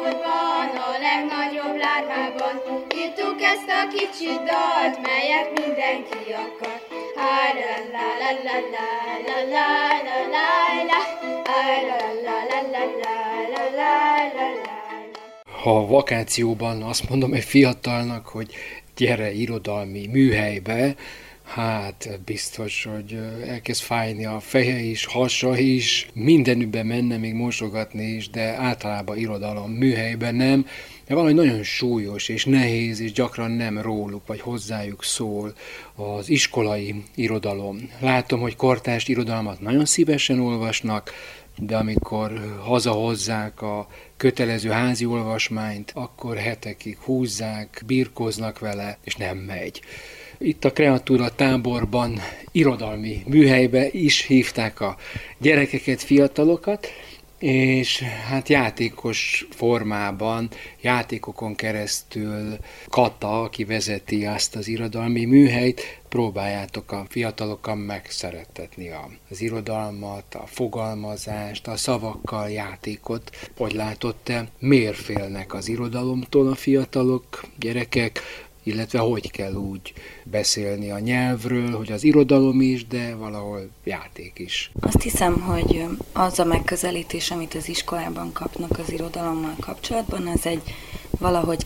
táborban, a legnagyobb lármában. Írtuk ezt a kicsi dalt, melyet mindenki akar. Ha a vakációban azt mondom egy fiatalnak, hogy gyere irodalmi műhelybe, hát biztos, hogy elkezd fájni a feje is, hasa is, mindenüttbe menne, még mosogatni is, de általában irodalom műhelyben nem. De valahogy nagyon súlyos és nehéz, és gyakran nem róluk, vagy hozzájuk szól az iskolai irodalom. Látom, hogy kortárs irodalmat nagyon szívesen olvasnak, de amikor hazahozzák a kötelező házi olvasmányt, akkor hetekig húzzák, birkóznak vele, és nem megy. Itt a Kreatúra táborban, irodalmi műhelybe is hívták a gyerekeket, fiatalokat, és hát játékos formában, játékokon keresztül Kata, aki vezeti azt az irodalmi műhelyt, próbáljátok a fiatalokkal megszerettetni az irodalmat, a fogalmazást, a szavakkal játékot. Hogy látod te, miért félnek az irodalomtól a fiatalok, gyerekek, illetve hogy kell úgy beszélni a nyelvről, hogy az irodalom is, de valahol játék is. Azt hiszem, hogy az a megközelítés, amit az iskolában kapnak az irodalommal kapcsolatban, az egy valahogy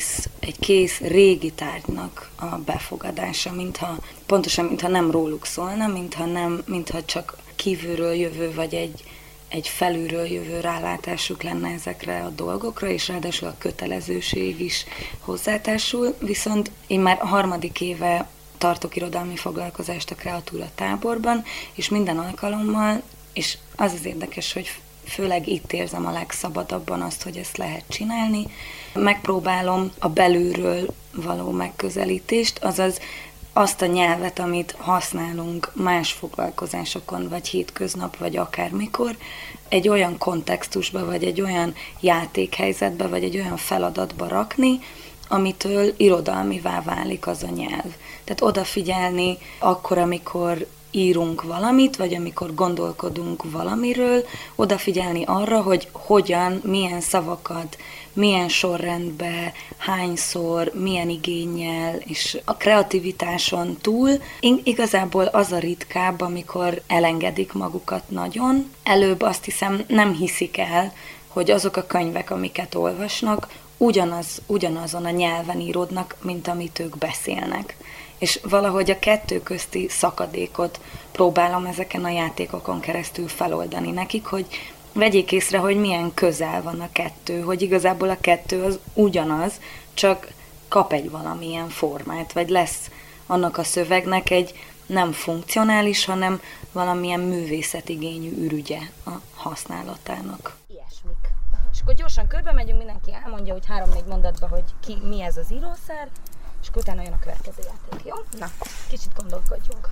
kész régi tárgynak a befogadása, mintha nem róluk szólna, mintha csak kívülről jövő, vagy egy felülről jövő rálátásuk lenne ezekre a dolgokra, és ráadásul a kötelezőség is hozzátársul. Viszont én már a 3. éve tartok irodalmi foglalkozást a Kreatúra táborban, és minden alkalommal, és az az érdekes, hogy főleg itt érzem a legszabadabban azt, hogy ezt lehet csinálni. Megpróbálom a belülről való megközelítést, azaz azt a nyelvet, amit használunk más foglalkozásokon, vagy hétköznap, vagy akármikor, egy olyan kontextusba, vagy egy olyan játékhelyzetbe, vagy egy olyan feladatba rakni, amitől irodalmivá válik az a nyelv. Tehát odafigyelni akkor, amikor írunk valamit, vagy amikor gondolkodunk valamiről, odafigyelni arra, hogy hogyan, milyen szavakat, milyen sorrendben, hányszor, milyen igénnyel, és a kreativitáson túl igazából az a ritkább, amikor elengedik magukat nagyon. Előbb azt hiszem nem hiszik el, hogy azok a könyvek, amiket olvasnak, ugyanazon a nyelven íródnak, mint amit ők beszélnek. És valahogy a kettő közti szakadékot próbálom ezeken a játékokon keresztül feloldani nekik, hogy vegyék észre, hogy milyen közel van a kettő, hogy igazából a kettő az ugyanaz, csak kap egy valamilyen formát, vagy lesz annak a szövegnek egy nem funkcionális, hanem valamilyen művészetigényű ürügye a használatának. Ilyesmik. És akkor gyorsan körbe megyünk, mindenki elmondja, hogy 3-4 mondatban, hogy mi ez az írószer, és akkor utána jön a következő játék, jó? Na, kicsit gondolkodjunk.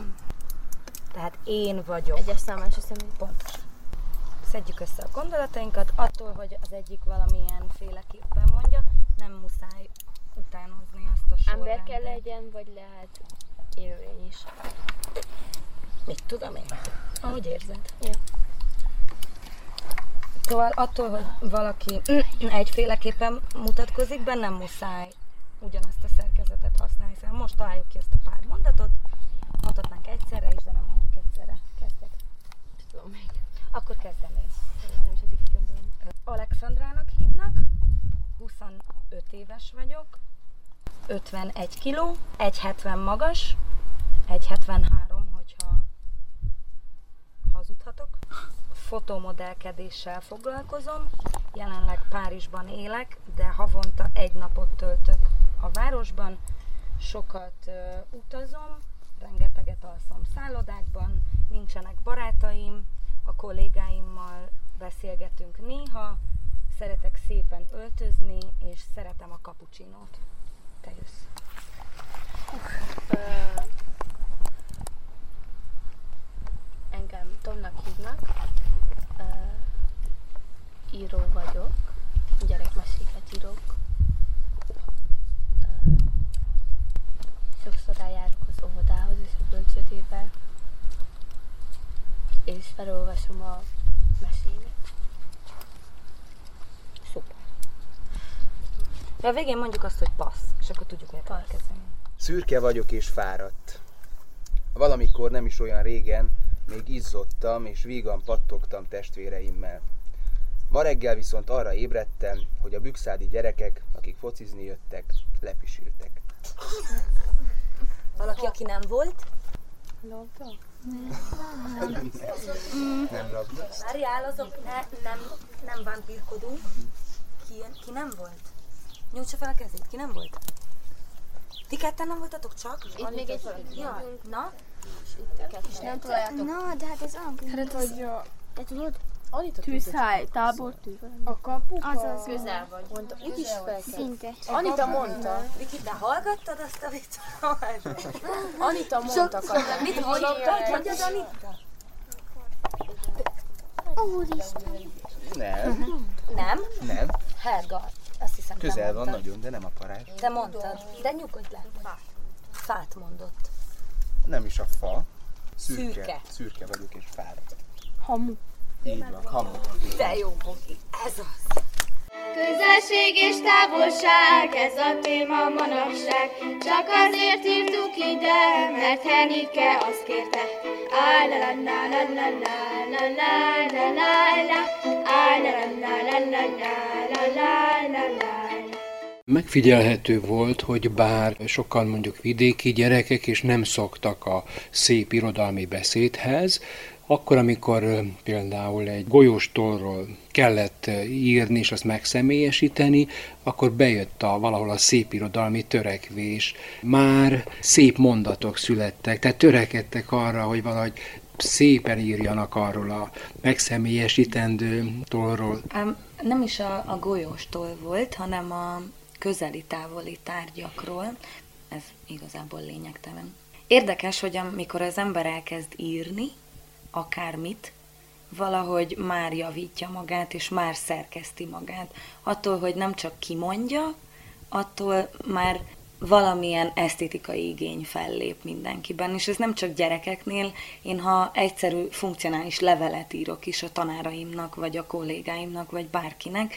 Tehát én vagyok. Egyes szám, első személy. Pontosan. Szedjük össze a gondolatainkat, attól, hogy az egyik valamilyen féleképpen mondja, nem muszáj utánozni azt a sorrendet. Ember kell legyen, vagy lehet élőlény is? Mit tudom én? Ahogy érzed. Ja. Szóval attól, hogy valaki egyféleképpen mutatkozik be, nem muszáj ugyanazt a szerkezetet használni. Szóval most találjuk ki ezt a pár mondatot, mondhatnánk egyszerre is, de nem mondjuk egyszerre. Kezdek. Tudom még. Akkor kezdem én. Szerintem is eddig gondolom. Alexandrának hívnak, 25 éves vagyok, 51 kiló, 1,70 magas, 1,73, hogyha hazudhatok. Fotomodellkedéssel foglalkozom, jelenleg Párizsban élek, de havonta 1 napot töltök a városban, sokat utazom, rengeteget alszom szállodákban, nincsenek barátaim, a kollégáimmal beszélgetünk néha, szeretek szépen öltözni, és szeretem a cappuccinót. Te jössz. Engem Tomnak hívnak, író vagyok, gyerekmeséket írok. Sokszor eljárok az óvodához és a bölcsődébe, és felolvasom a meséket. Szuper. De a végén mondjuk azt, hogy passz, és akkor tudjuk, hogy elkezdeni. Szürke vagyok és fáradt. Valamikor nem is olyan régen még izzottam és vígan pattogtam testvéreimmel. Ma reggel viszont arra ébredtem, hogy a bükszádi gyerekek, akik focizni jöttek, lepisültek. Valaki, aki nem volt? Nem labda. Várjál, azok nem vámpírkodunk. Ki nem volt? Nyújtsa fel a kezét, ki nem volt? Ti ketten nem voltatok csak? Itt még egy Ja, na? és nem találjátok. Na, de hát ez olyan. Hát, hogy Te tudod? Anita tűzhely, tábor tűz. A kapuka. Azaz. Közel vagy. Mondta, itt is fel kell. Szinte. Anita mondta. Viki, te hallgattad azt a vicc? Anita mondta, Katja. Mit hallottad? Mondjad, Anita? Úristen. Nem, Nem? Helga, azt hiszem te közel van mondtad. nagyon, de nem a parázs. Te mondtad. De nyugodj le. Fát mondott. Nem is a fa. Szürke. Szürke vagyok és fáradt. Hamu. Így van, hamu. De jó, Bogi, ez az. Közelség és távolság, ez a téma manapság. Csak azért írtuk ide, mert Henike azt kérte. Á, la la la la la la la la la la la. Á, la la la la la la la la la. Megfigyelhető volt, hogy bár sokan mondjuk vidéki gyerekek és nem szoktak a szép irodalmi beszédhez, akkor, amikor például egy golyóstolról kellett írni és azt megszemélyesíteni, akkor bejött valahol a szépirodalmi törekvés. Már szép mondatok születtek, tehát törekedtek arra, hogy valahogy szépen írjanak arról a megszemélyesítendő tollról. Nem is a golyóstól volt, hanem a közeli-távoli tárgyakról. Ez igazából lényegtelen. Érdekes, hogy amikor az ember elkezd írni, akármit, valahogy már javítja magát, és már szerkeszti magát. Attól, hogy nem csak kimondja, attól már valamilyen esztétikai igény fellép mindenkiben. És ez nem csak gyerekeknél, én ha egyszerű, funkcionális levelet írok is a tanáraimnak, vagy a kollégáimnak, vagy bárkinek,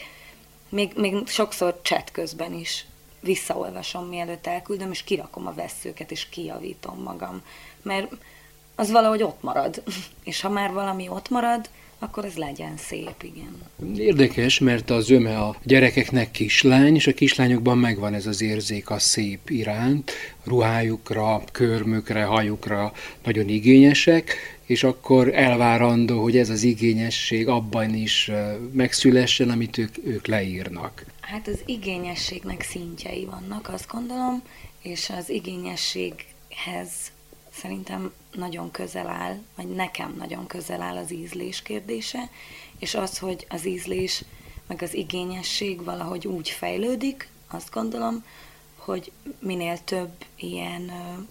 még sokszor chat közben is visszaolvasom, mielőtt elküldöm, és kirakom a vesszőket, és kijavítom magam. Mert az valahogy ott marad. És ha már valami ott marad, akkor ez legyen szép, igen. Érdekes, mert a zöme a gyerekeknek kislány, és a kislányokban megvan ez az érzék a szép iránt, ruhájukra, körmükre, hajukra nagyon igényesek, és akkor elvárandó, hogy ez az igényesség abban is megszülessen, amit ők leírnak. Hát az igényességnek szintjei vannak, azt gondolom, és az igényességhez szerintem nagyon közel áll, vagy nekem nagyon közel áll az ízlés kérdése, és az, hogy az ízlés meg az igényesség valahogy úgy fejlődik, azt gondolom, hogy minél több ilyen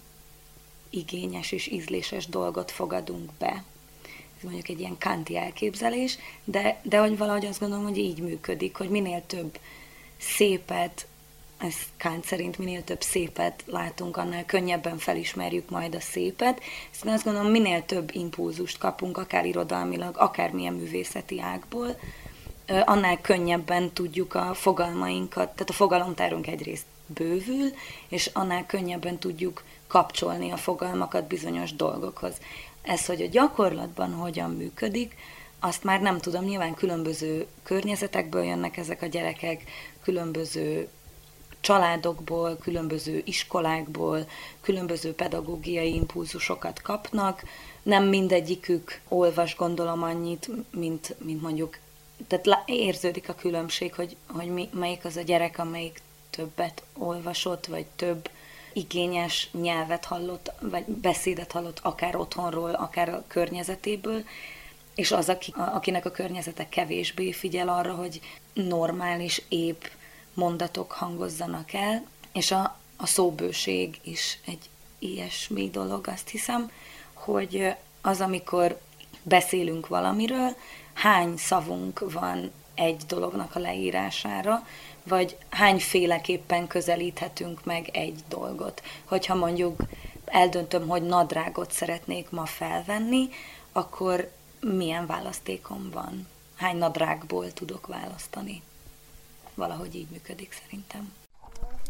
igényes és ízléses dolgot fogadunk be. Ez mondjuk egy ilyen kanti elképzelés, de hogy valahogy azt gondolom, hogy így működik, hogy minél több szépet, ez Kant szerint minél több szépet látunk, annál könnyebben felismerjük majd a szépet. Ezt azt gondolom, minél több impulzust kapunk, akár irodalmilag, akármilyen művészeti ágból, annál könnyebben tudjuk a fogalmainkat, tehát a fogalomtárunk egyrészt bővül, és annál könnyebben tudjuk kapcsolni a fogalmakat bizonyos dolgokhoz. Ez, hogy a gyakorlatban hogyan működik, azt már nem tudom, nyilván különböző környezetekből jönnek ezek a gyerekek, különböző családokból, különböző iskolákból, különböző pedagógiai impulzusokat kapnak. Nem mindegyikük olvas, gondolom, annyit, mint mondjuk, tehát érződik a különbség, hogy melyik az a gyerek, amelyik többet olvasott, vagy több igényes nyelvet hallott, vagy beszédet hallott, akár otthonról, akár a környezetéből, és az, akinek a környezete kevésbé figyel arra, hogy normális, épp mondatok hangozzanak el, és a szóbőség is egy ilyesmi dolog, azt hiszem, hogy az, amikor beszélünk valamiről, hány szavunk van egy dolognak a leírására, vagy hányféleképpen közelíthetünk meg egy dolgot. Hogyha mondjuk eldöntöm, hogy nadrágot szeretnék ma felvenni, akkor milyen választékom van? Hány nadrágból tudok választani? Valahogy így működik szerintem.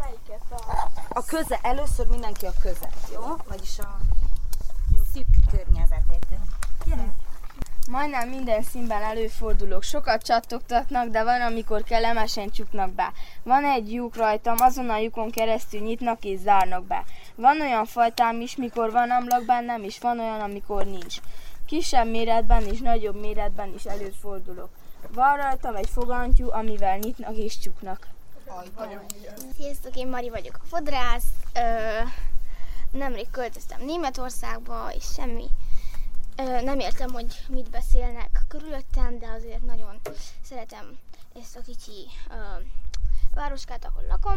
A köze, először mindenki a közet, jó? Vagyis a szűk környezetét. Gyere! Majdnem minden színben előfordulok. Sokat csattogtatnak, de van, amikor kellemesen csuknak be. Van egy lyuk rajtam, azon a lyukon keresztül nyitnak és zárnak be. Van olyan fajtám is, mikor van ablak bennem, és van olyan, amikor nincs. Kisebb méretben és nagyobb méretben is előfordulok. Van rajtam egy fogantyú, amivel nyitnak és csuknak. Sziasztok, én Mari vagyok, a fodrász. Nemrég költöztem Németországba, és nem értem, hogy mit beszélnek körülöttem, de azért nagyon szeretem ezt a kicsi városkát, ahol lakom.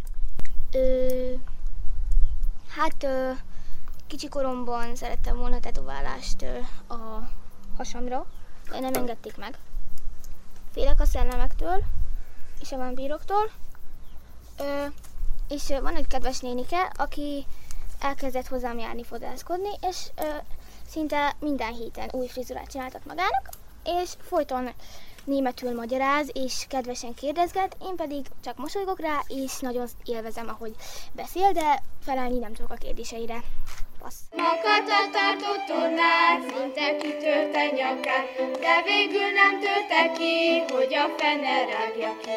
Kicsi koromban szerettem volna tetoválást a hasamra, de nem engedték meg. Félek a szellemektől és a vámpíroktól. És van egy kedves nénike, aki elkezdett hozzám járni fodrászkodni, és szinte minden héten új frizurát csináltat magának, és folyton németül magyaráz, és kedvesen kérdezget, én pedig csak mosolygok rá, és nagyon élvezem, ahogy beszél, de felelni nem tudok a kérdéseire. Passz. Makata tartott tornát, szinte kitörte nyakát, de végül nem törte ki, hogy a fene rágja ki.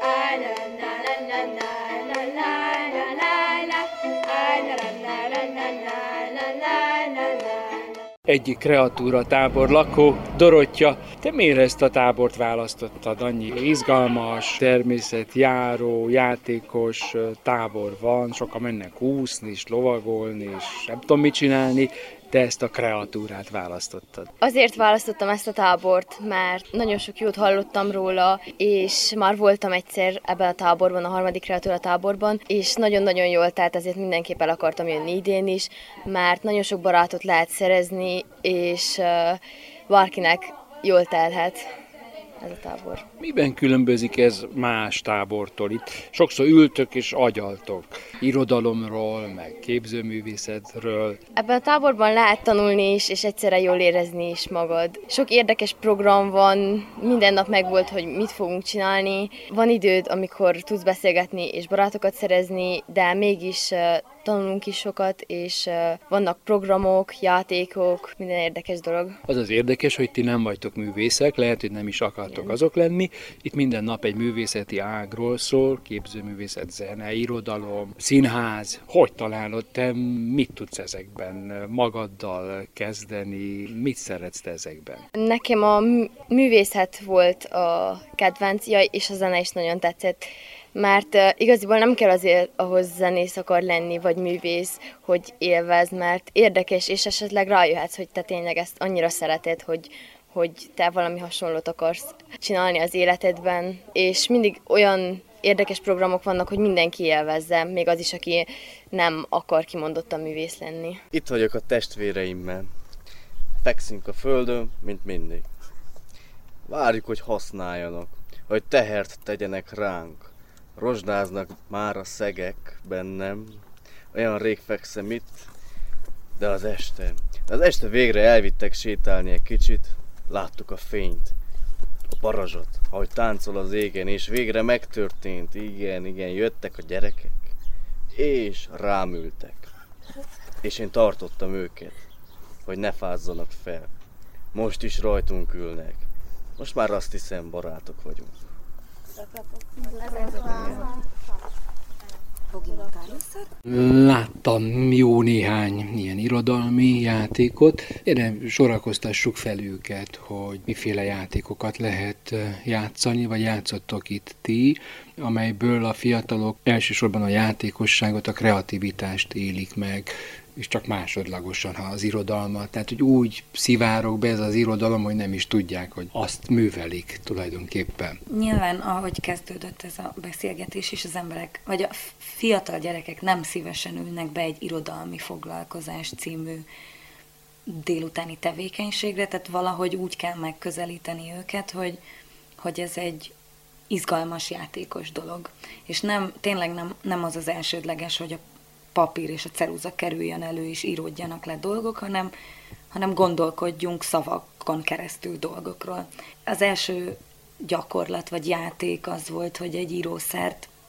Egyik kreatúra tábor lakó, Dorottya, te miért ezt a tábort választottad? Annyi izgalmas, természetjáró, játékos tábor van, sokan mennek úszni, és lovagolni, és nem tudom mit csinálni, te ezt a kreatúrát választottad. Azért választottam ezt a tábort, mert nagyon sok jót hallottam róla, és már voltam egyszer ebben a táborban, a 3. kreatúra táborban, és nagyon-nagyon jól telt, ezért mindenképp el akartam jönni idén is, mert nagyon sok barátot lehet szerezni, és bárkinek jól telhet ez a tábor. Miben különbözik ez más tábortól? Itt sokszor ültök és agyaltok irodalomról, meg képzőművészetről. Ebben a táborban lehet tanulni is, és egyszerre jól érezni is magad. Sok érdekes program van, minden nap megvolt, hogy mit fogunk csinálni. Van időd, amikor tudsz beszélgetni és barátokat szerezni, de mégis tanulunk is sokat, és vannak programok, játékok, minden érdekes dolog. Az az érdekes, hogy ti nem vagytok művészek, lehet, hogy nem is akartok azok lenni. Itt minden nap egy művészeti ágról szól, képzőművészet, zene, irodalom, színház. Hogy találod te, mit tudsz ezekben magaddal kezdeni, mit szeretsz te ezekben? Nekem a művészet volt a kedvenc, és a zene is nagyon tetszett. Mert igaziból nem kell azért ahhoz zenész akar lenni, vagy művész, hogy élvezd, mert érdekes, és esetleg rájöhetsz, hogy te tényleg ezt annyira szereted, hogy te valami hasonlót akarsz csinálni az életedben, és mindig olyan érdekes programok vannak, hogy mindenki élvezze, még az is, aki nem akar kimondottan művész lenni. Itt vagyok a testvéreimmel. Fekszünk a földön, mint mindig. Várjuk, hogy használjanak, hogy tehert tegyenek ránk. Rozsdáznak már a szegek bennem, olyan rég fekszem itt, de az este végre elvittek sétálni egy kicsit, láttuk a fényt, a parazsot, ahogy táncol az égen, és végre megtörtént, igen, jöttek a gyerekek, és rám ültek, és én tartottam őket, hogy ne fázzanak fel, most is rajtunk ülnek, most már azt hiszem, barátok vagyunk. Láttam jó néhány ilyen irodalmi játékot. Erre sorakoztassuk fel őket, hogy miféle játékokat lehet játszani, vagy játszottok itt ti, amelyből a fiatalok elsősorban a játékosságot, a kreativitást élik meg, és csak másodlagosan, ha az irodalmat. Tehát, hogy úgy szivárog be ez az irodalom, hogy nem is tudják, hogy azt művelik tulajdonképpen. Nyilván, ahogy kezdődött ez a beszélgetés, és az emberek, vagy a fiatal gyerekek nem szívesen ülnek be egy irodalmi foglalkozás című délutáni tevékenységre, tehát valahogy úgy kell megközelíteni őket, hogy ez egy izgalmas, játékos dolog. És tényleg nem az az elsődleges, hogy a papír és a ceruza kerüljön elő, és íródjanak le dolgok, hanem gondolkodjunk szavakon keresztül dolgokról. Az első gyakorlat vagy játék az volt, hogy egy írószert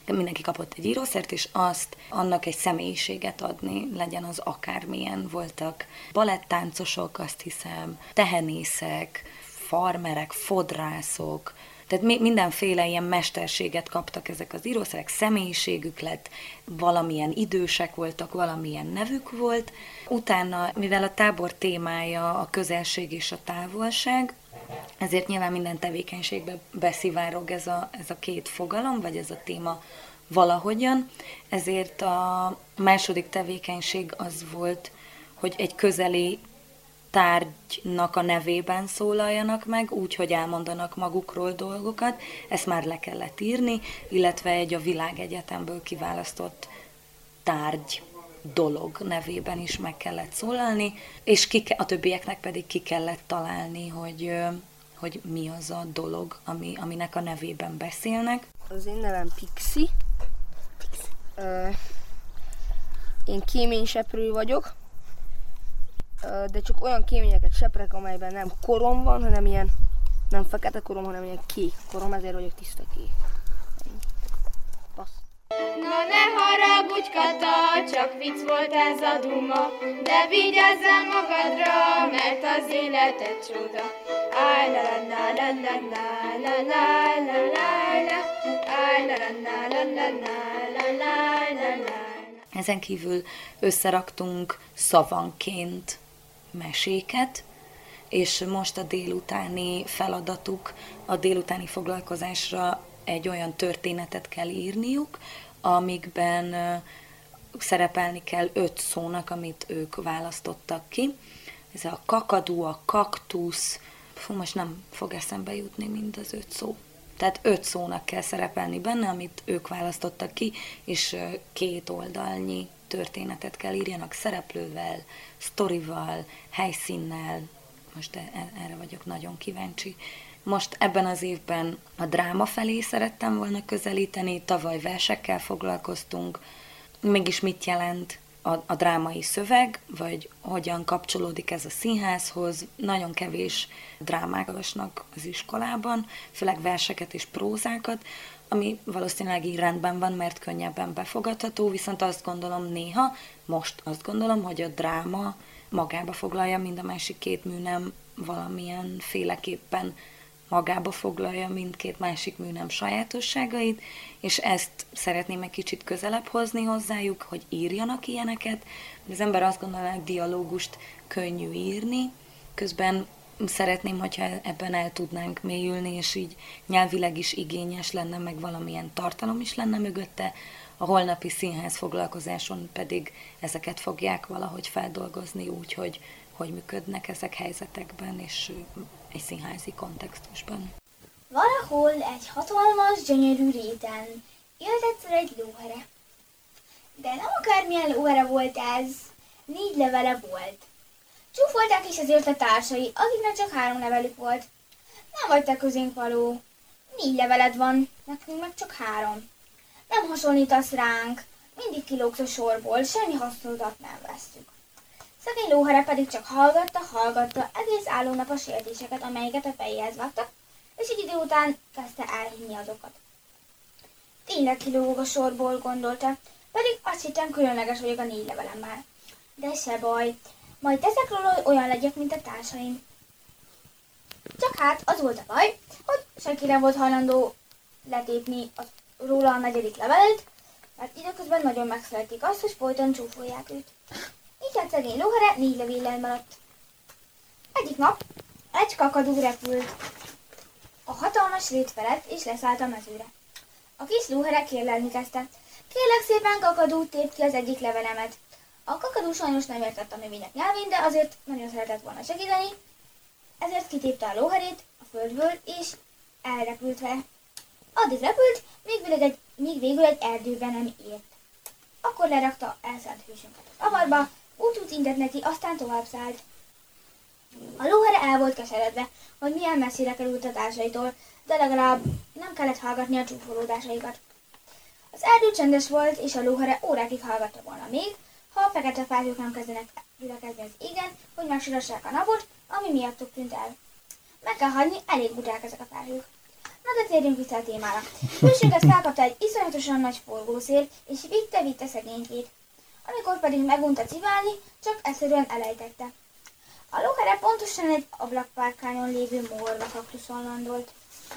mindenki kapott egy írószert, és azt annak egy személyiséget adni, legyen az akármilyen. Voltak balettáncosok, azt hiszem, tehenészek, farmerek, fodrászok, tehát mindenféle ilyen mesterséget kaptak ezek az írószerek, személyiségük lett, valamilyen idősek voltak, valamilyen nevük volt. Utána, mivel a tábor témája a közelség és a távolság, ezért nyilván minden tevékenységbe beszivárog ez a két fogalom, vagy ez a téma valahogyan. Ezért a második tevékenység az volt, hogy egy közeli tárgynak a nevében szólaljanak meg, úgy, hogy elmondanak magukról dolgokat. Ezt már le kellett írni, illetve egy a világegyetemből kiválasztott tárgy, dolog nevében is meg kellett szólalni, és a többieknek pedig ki kellett találni, hogy mi az a dolog, aminek a nevében beszélnek. Az én nevem Pixi. Én kéményseprő vagyok, de csak olyan kéményeket seprek, amelyben nem korom van, hanem ilyen, nem fekete korom, hanem ilyen kék korom, ezért vagyok tiszta kék. Passz. Na ne haragudj, Kata, csak vicc volt ez a duma, de vigyázzál magadra, mert az életed csoda. Áj la la la la la la la la la la, áj la la la la la la la la la. Ezen kívül összeraktunk szavanként meséket, és most a délutáni feladatuk, a délutáni foglalkozásra egy olyan történetet kell írniuk, amikben szerepelni kell 5 szónak, amit ők választottak ki. Ez a kakadú, a kaktusz, most nem fog eszembe jutni mind az 5 szó. Tehát 5 szónak kell szerepelni benne, amit ők választottak ki, és 2 oldalnyi történetet kell írjanak szereplővel, sztorival, helyszínnel. Most erre vagyok nagyon kíváncsi. Most ebben az évben a dráma felé szerettem volna közelíteni, tavaly versekkel foglalkoztunk. Mégis mit jelent a drámai szöveg, vagy hogyan kapcsolódik ez a színházhoz. Nagyon kevés drámát olvasnak az iskolában, főleg verseket és prózákat, ami valószínűleg így rendben van, mert könnyebben befogadható, viszont azt gondolom, hogy a dráma magába foglalja, mind a másik 2 műnem valamilyen féleképpen magába foglalja mindkét másik műnem sajátosságait, és ezt szeretném egy kicsit közelebb hozni hozzájuk, hogy írjanak ilyeneket. Az ember azt gondolja, hogy dialógust könnyű írni, közben szeretném, hogyha ebben el tudnánk mélyülni, és így nyelvileg is igényes lenne, meg valamilyen tartalom is lenne mögötte. A holnapi színház foglalkozáson pedig ezeket fogják valahogy feldolgozni úgy, hogy működnek ezek helyzetekben, és egy színházi kontextusban. Valahol egy hatalmas, gyönyörű réten élt egyszer egy lóhere. De nem akármilyen lóhere volt ez, 4 levele volt. Csúfolták is ezért a társai, akiknek csak 3 levelük volt. Nem vagy te közénk való. 4 leveled van, nekünk meg csak 3. Nem hasonlítasz ránk, mindig kilógsz a sorból, semmi hasznodat nem vesztük. Szegény lóhere pedig csak hallgatta egész álló nap a sértéseket, amelyeket a fejéhez vágtak, és egy idő után kezdte elhinni azokat. Tényleg kilóg a sorból, gondolta, pedig azt hittem, különleges vagyok a 4 levelemmel. De se baj, majd teszek róla, hogy olyan legyek, mint a társaim. Csak hát az volt a baj, hogy senki nem volt hajlandó letépni róla a 4. levelet, mert időközben nagyon megszerették azt, hogy folyton csúfolják őt. Így hát szegény lóhere 4 levéllel maradt. Egyik nap egy kakadú repült a hatalmas rét felett, és leszállt a mezőre. A kis lóhere kérlelni kezdte. Kérlek szépen, kakadú, tépd ki az egyik levelemet. A kakadú sajnos nem értett a növények nyelvén, de azért nagyon szeretett volna segíteni, ezért kitépte a lóherét a földből, és elrepült vele. Addig repült, míg végül egy erdőben nem ért. Akkor lerakta elszállt hősünket az avarba, úgy intett neki, aztán tovább szállt. A lóhere el volt keseredve, hogy milyen messzire került a társaitól, de legalább nem kellett hallgatni a csúfolódásaikat. Az erdő csendes volt, és a lóhere órákig hallgatta volna még, ha a fekete fáklyok nem kezdenek gyülekezni az égen, hogy megsirassák a napot, ami miattuk tűnt el. Meg kell hagyni, elég buták ezek a fáklyok. Na de térjünk vissza a témára. Hősünket felkapta egy iszonyatosan nagy forgószél, és vitte szegénykét. Amikor pedig megunta civálni, csak egyszerűen elejtette. A lóhere pontosan egy ablakpárkányon lévő morva kaktuszon landolt.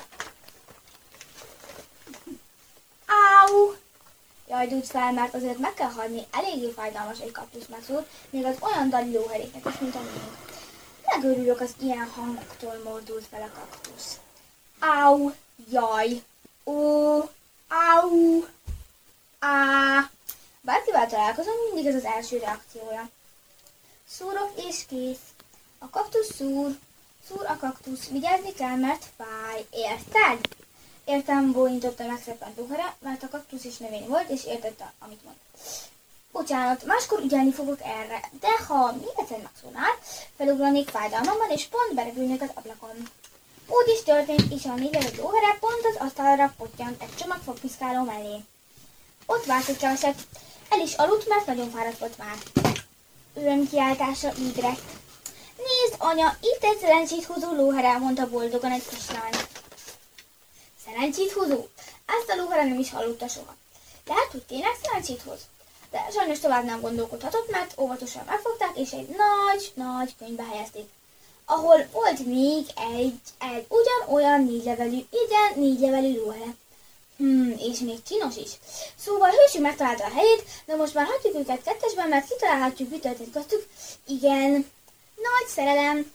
Áú! Jaj, dúlt fel, mert azért meg kell hagyni, eléggé fájdalmas egy kaktuszmetszót, még az olyan dali lóheréknek is, mint a miénk. Megörülök, az ilyen hangoktól mordult fel a kaktusz. Áú! Jaj! Ó! Áú! Á! Bárkivel találkozom, mindig ez az első reakciója. Szúrok és kész. A kaktusz szúr. Szúr a kaktusz. Vigyázni kell, mert fáj. Érted? Értem, bólintotta megszeppent lóhere, mert a kaktusz is növény volt, és értette, amit mond. Bocsánat, máskor ügyelni fogok erre, de ha még egyszer megszólnál, felugranék fájdalmamban, és pont berepülnék az ablakon. Úgy is történt, és a négyezett lóhere pont az asztalra pottyant egy csomag fogpiszkáló mellé. Ott várt egy keveset. El is aludt, mert nagyon fáradt volt már. Örömkiáltása ébredt. Nézd, anya, itt egy szerencsét hozó lóhere, mondta boldogan egy kislány. Szerencsét hozó? Ezt a lóhere nem is hallotta soha. Lehet, hogy tényleg szerencsét hoz. De sajnos tovább nem gondolkodhatott, mert óvatosan megfogták, és egy nagy könyvbe helyezték. Ahol volt még egy ugyanolyan négy levelű lóhere. És még csinos is. Szóval hősünk megtalálta a helyét, de most már hagyjuk őket kettesben, mert kitalálhatjuk, mi történt köztük. Igen, nagy szerelem.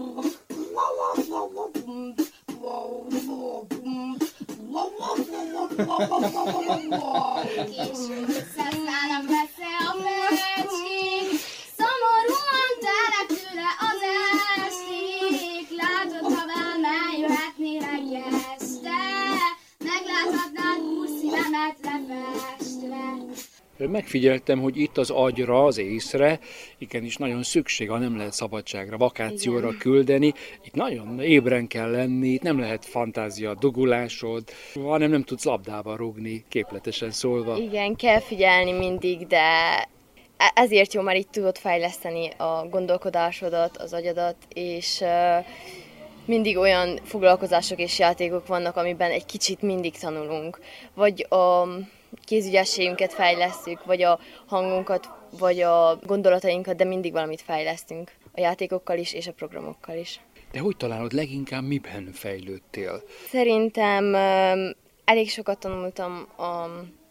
Később összeszállnak messze a földcskék, szomorúan telnek tőle az esték. Látod, ha velem jöhetnél egy este, megláthatnád úr szívemet lefestve. Megfigyeltem, hogy itt az agyra, az észre, igenis nagyon szükség, ha nem lehet szabadságra, vakációra küldeni. Itt nagyon ébren kell lenni, itt nem lehet fantázia, dugulásod, hanem nem tudsz labdába rúgni, képletesen szólva. Igen, kell figyelni mindig, de ezért jó, már itt tudod fejleszteni a gondolkodásodat, az agyadat, és mindig olyan foglalkozások és játékok vannak, amiben egy kicsit mindig tanulunk. Vagy a kézügyességünket fejlesztjük, vagy a hangunkat, vagy a gondolatainkat, de mindig valamit fejlesztünk. A játékokkal is, és a programokkal is. De hogy találod, leginkább miben fejlődtél? Szerintem elég sokat tanultam a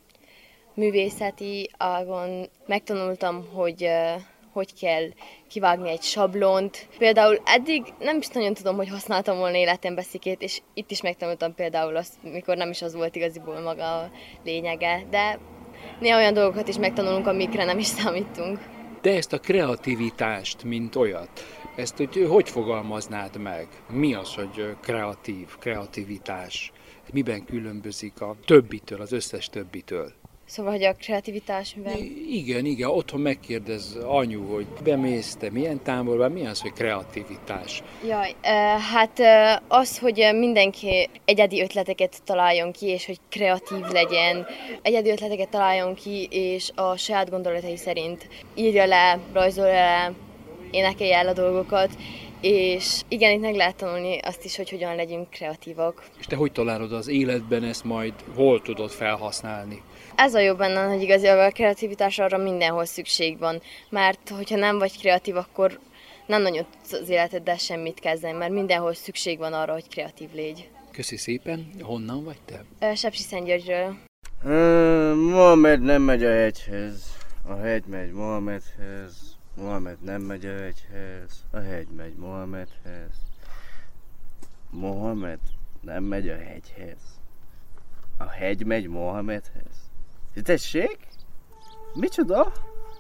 művészeti ágon. Megtanultam, hogy kell kivágni egy sablont. Például eddig nem is nagyon tudom, hogy használtam volna életembe szikét, és itt is megtanultam például azt, mikor nem is az volt igaziból maga a lényege, de néha olyan dolgokat is megtanulunk, amikre nem is számítunk. De ezt a kreativitást, mint olyat, ezt hogy fogalmaznád meg? Mi az, hogy kreativitás? Miben különbözik a többitől, az összes többitől? Szóval, hogy a kreativitás mivel? Igen, otthon megkérdez anyu, hogy bemész te milyen táborban, mi az, hogy kreativitás? Jaj, hát az, hogy mindenki egyedi ötleteket találjon ki, és hogy kreatív legyen, egyedi ötleteket találjon ki, és a saját gondolatai szerint írja le, rajzolja le, énekelje el a dolgokat, és igen, itt meg lehet tanulni azt is, hogy hogyan legyünk kreatívak. És te hogy találod az életben ezt majd, hol tudod felhasználni? Ez a jó benne, hogy igazából a kreativitásra arra mindenhol szükség van, mert hogyha nem vagy kreatív, akkor nem nagyon tudsz az életeddel semmit kezdeni, mert mindenhol szükség van arra, hogy kreatív légy. Köszi szépen. Honnan vagy te? Sepsiszentgyörgyről. Mohamed nem megy a hegyhez, a hegy megy Mohamedhez. Mohamed nem megy a hegyhez, a hegy megy Mohamedhez. Mohamed nem megy a hegyhez, a hegy megy Mohamedhez. Tessék? Micsoda?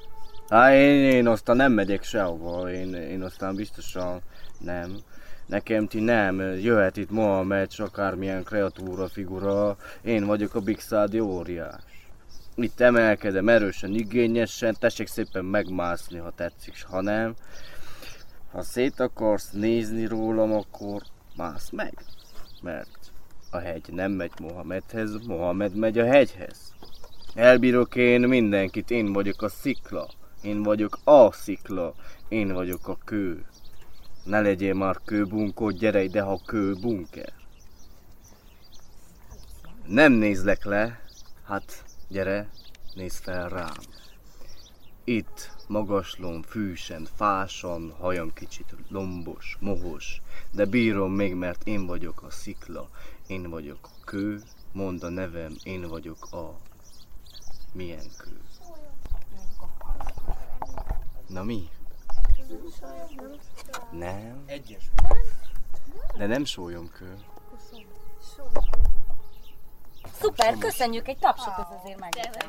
Én aztán nem megyek sehova, én aztán biztosan nem. Nekem ti nem, jöhet itt Mohamed, s akármilyen kreatúra, figura, én vagyok a Big Szádi óriás. Itt emelkedem erősen, igényesen, tessék szépen megmászni, ha tetszik, ha nem. Ha szét akarsz nézni rólam, akkor mász meg. Mert a hegy nem megy Mohamedhez, Mohamed megy a hegyhez. Elbírok én mindenkit, én vagyok a szikla, én vagyok a szikla, én vagyok a kő. Ne legyél már kőbunkó, gyere ide, ha kőbunker. Nem nézlek le, hát gyere, nézz fel rám. Itt, magaslom, fűsen, fásan, hajam kicsit lombos, mohos, de bírom még, mert én vagyok a szikla, én vagyok a kő, mondd a nevem, én vagyok a... Milyen kő? Na mi? Nem. Egyes. De nem sólyomkő. Szuper, köszönjük, egy tapsot, ez azért megértem.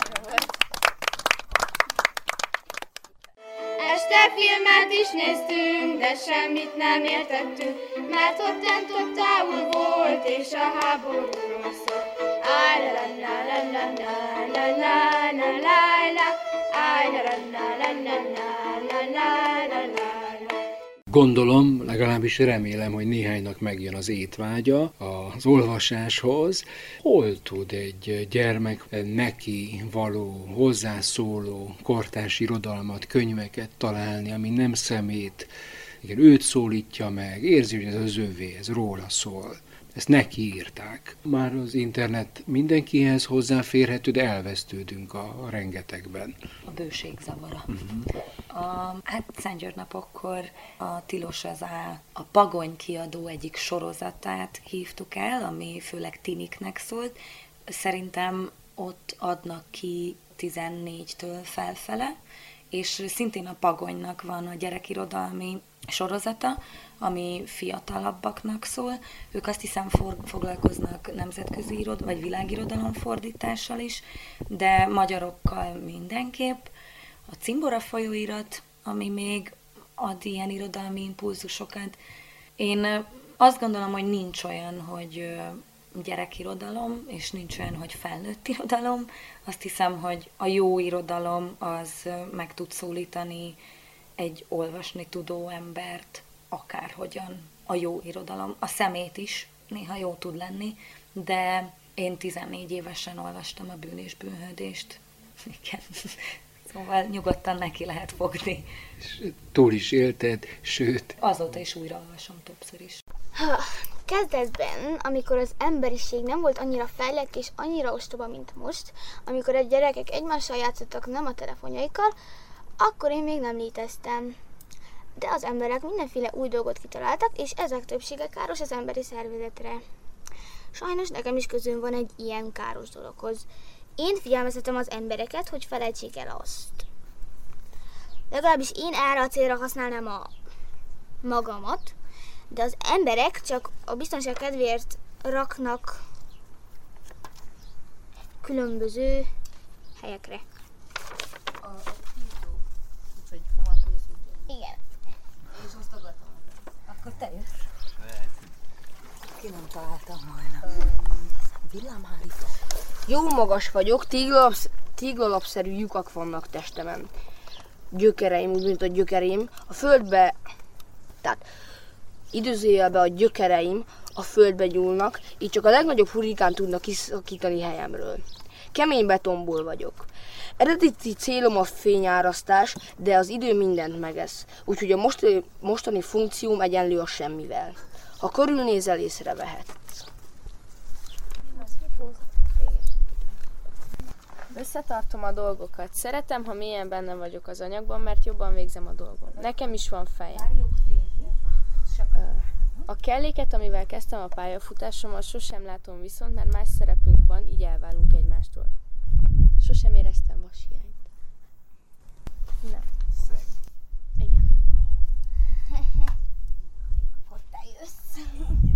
Este filmet is néztünk, de semmit nem értettünk, mert ott távol volt, és a háborúról szólt. Áj, la la la la la la la la la la, áj, la la la la la la la la. Gondolom, legalábbis remélem, hogy néhánynak megjön az étvágya az olvasáshoz. Hol tud egy gyermek neki való, hozzászóló kortárs irodalmat, könyveket találni, ami nem szemét, igen, őt szólítja meg, érzi, hogy ez az övé, ez róla szól. Ezt neki írták. Már az internet mindenkihez hozzáférhető, de elvesztődünk a rengetegben. A bőség zavara. Hát Szentgyörgynapokor a Tilos az a Pagony kiadó egyik sorozatát hívtuk el, ami főleg tiniknek szólt. Szerintem ott adnak ki 14-től felfele, és szintén a Pagonynak van a gyerekirodalmi sorozata, ami fiatalabbaknak szól. Ők azt hiszem foglalkoznak nemzetközi vagy világirodalom fordítással is, de magyarokkal mindenképp. A Cimbora folyóirat, ami még ad ilyen irodalmi impulzusokat. Én azt gondolom, hogy nincs olyan, hogy gyerekirodalom, és nincs olyan, hogy felnőtt irodalom. Azt hiszem, hogy a jó irodalom az meg tud szólítani egy olvasni tudó embert, akárhogyan a jó irodalom. A szemét is néha jó tud lenni, de én 14 évesen olvastam a Bűn és bűnhődést. Igen. Szóval nyugodtan neki lehet fogni. És túl is élted, sőt... Azóta is újra olvasom többször is. Kezdetben, amikor az emberiség nem volt annyira fejlett és annyira ostoba, mint most, amikor a gyerekek egymással játszottak, nem a telefonjaikkal, akkor én még nem léteztem. De az emberek mindenféle új dolgot kitaláltak, és ezek többsége káros az emberi szervezetre. Sajnos nekem is közön van egy ilyen káros dologhoz. Én figyelmeztetem az embereket, hogy felejtsék el azt. Legalábbis én erre a célra használnám a magamat, de az emberek csak a biztonság kedvéért raknak különböző helyekre. Igen. És osztogatom. Akkor te jössz. Ki nem találtam volna. Villámhárító. Jó magas vagyok, téglalapszerű lyukak vannak testemen. Gyökereim, úgy mint a gyökereim, a földbe, tehát időzőjelben a gyökereim a földbe nyúlnak, így csak a legnagyobb hurrikán tudnak kiszakítani helyemről. Kemény betonból vagyok. Eredeti célom a fényárasztás, de az idő mindent megesz, úgyhogy a mostani funkcióm egyenlő a semmivel. Ha körülnézel, észrevehetsz. Összetartom a dolgokat. Szeretem, ha mélyen benne vagyok az anyagban, mert jobban végzem a dolgom. Nekem is van fejem. A kelléket, amivel kezdtem a pályafutásomat, sosem látom viszont, mert más szerepünk van, így elválunk egymástól. Sosem éreztem vashiányt. Nem. Igen. Hogy te jössz.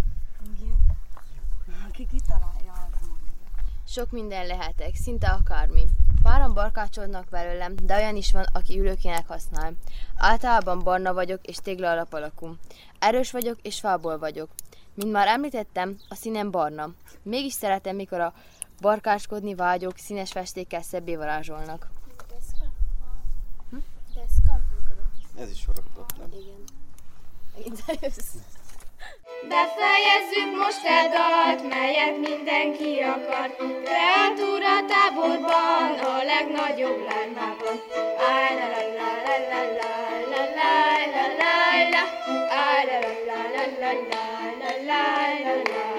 Ki kitalálja, az mondja. Sok minden lehetek, szinte akármi. Páran barkácsolnak belőlem, de olyan is van, aki ülőkének használ. Általában barna vagyok és tégla alap alakú. Erős vagyok és fából vagyok. Mint már említettem, a színem barna. Mégis szeretem, mikor a barkácskodni vágyok színes festékkel szebbé varázsolnak. Deszka? Ez is sorogtott, nem? Igen. Ide jössz. Befejezzük most a dalt, melyet mindenki akar. Kreatúra táborban, a legnagyobb lármában. Áj, la la la la la la la la la la la. Áj, la la la la la la la la la.